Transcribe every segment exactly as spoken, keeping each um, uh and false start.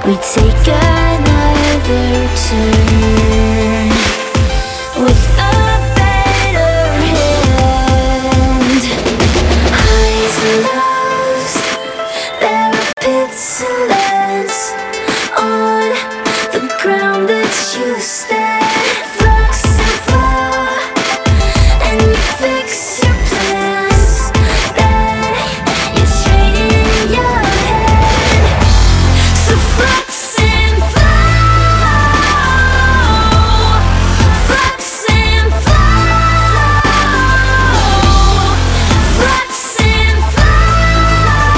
we take another turn with a better hand. Highs and lows, there are pits and lands on the ground that you stand. Flux and flow, and you fix your plans, then you train in your head. So flux and flow, flux and flow, flux and flow,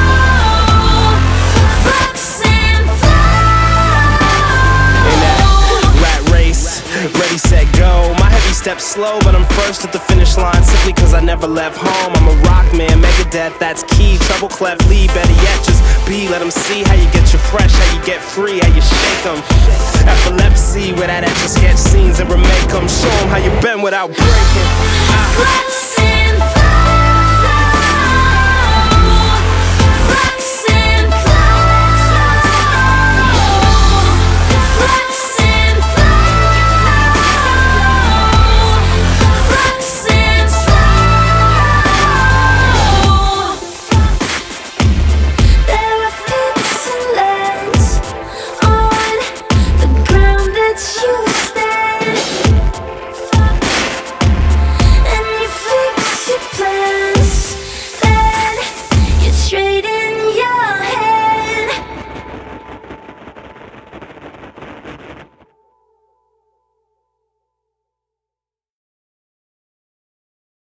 flux and flow. In that rat race, ready, set, go. My heavy steps slow, but I'm first at the finish line simply cause I never left home. I'm a rock man, Megadeth, that's key. Treble clef, lead, better yet, just be. Let them see how you get you fresh, how you get free, how you shake them. Epilepsy, with that etch a sketch scenes and remake them. Show them how you bend without breaking. I Flux